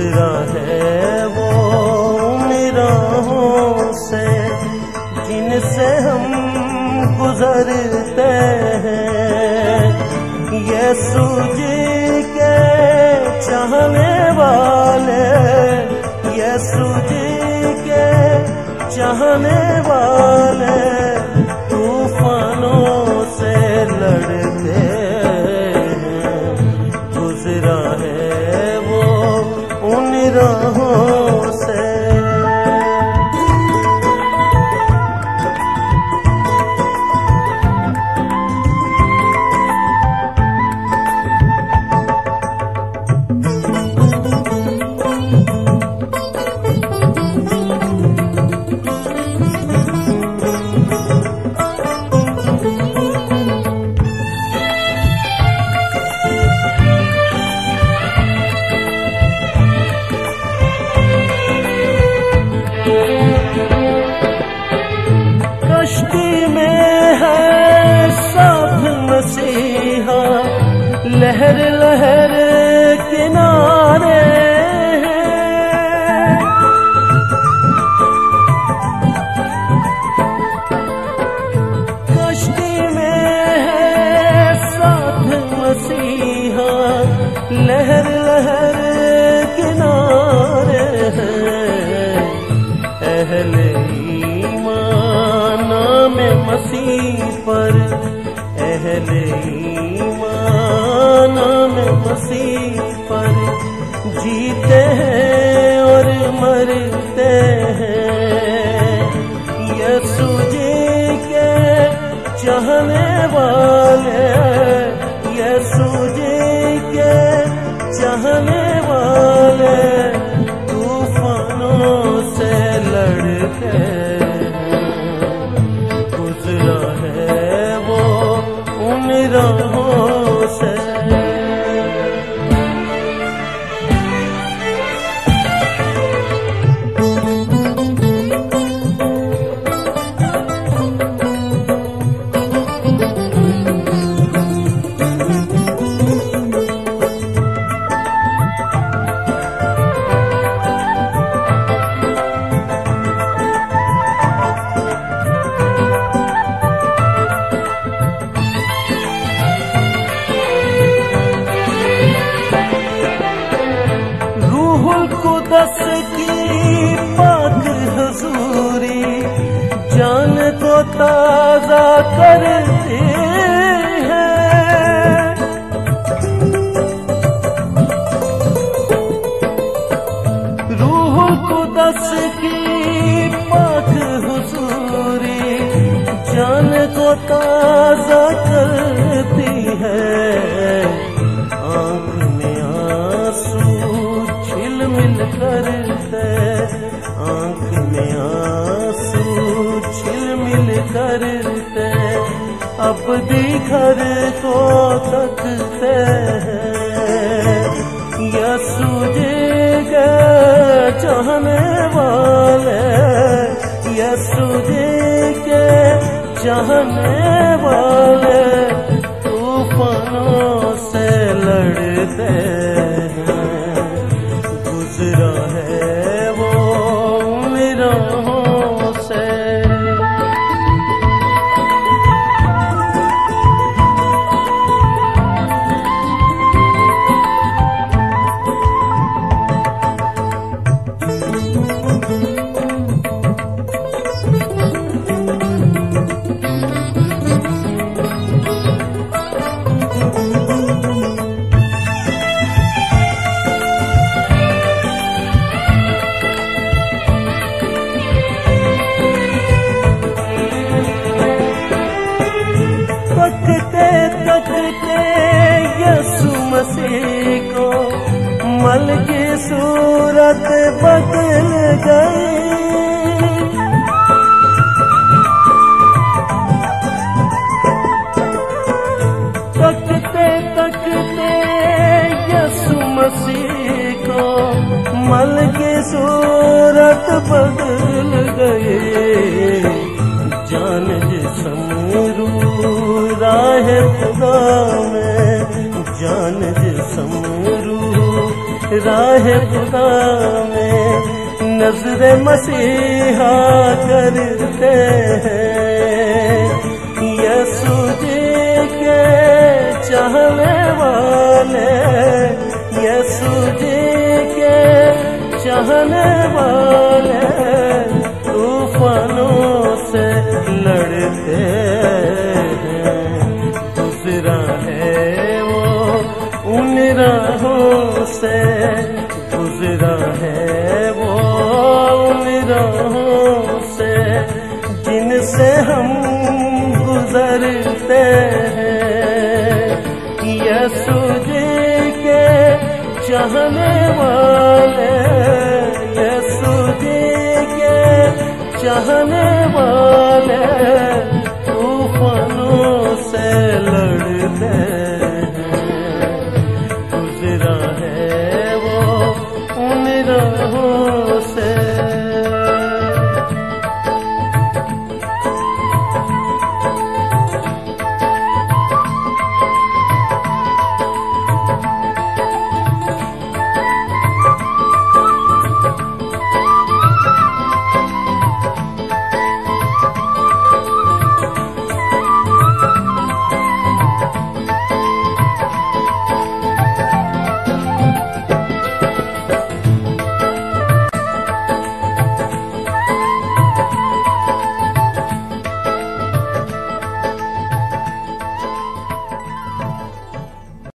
गुजरा है वो उन राहों से जिनसे हम गुजरते हैं। यीशु जी के चाहने वाले, यीशु जी के चाहने वाले तूफानों से लड़ते हैं। गुजरा है वो उन राहों से। लहर लहर किनारे हैं, कश्ती में है साथ मसीहा। लहर लहर किनारे हैं, अहले ईमान में मसीह पर, अहले मसीह पर जीते हैं और मरते हैं। यीशु जी के चाहने वाले, यीशु जी के चाहने वाले तूफानों से लड़ते हैं। गुजरा है वो उन राहों से। कुदस की पाक हुजूरी जान को ताजा करती है। रूहुल कुदस की पाक हुजूरी जान को ताजा करती है। आँख में आंसू झिलमिल करते, आँख में आंसू झिलमिल करते, अब भी घर को तकते हैं। यीशु जी के चाहने वाले, यीशु जी के चाहने वाले तूफानों से लड़ते हैं। गुजरा है वो उन राहों से। तकते यीशु मसीह को मल की सूरत बदल गई। तकते तकते यीशु मसीह को मल की सूरत बदल गई। जान जिस्म रूह राह खुदा में, जान जिस्म रूह राह खुदा में नजर मसीहा करते हैं। यीशु जी के चाहने वाले, यीशु जी के चाहने वाले तूफानों से लड़ते हैं। गुजरा है वो उन राहों से, गुजरा है वो उन राहों से जिनसे हम गुजरते हैं। यीशु जी के चाहने वाले, यीशु जी के चाहने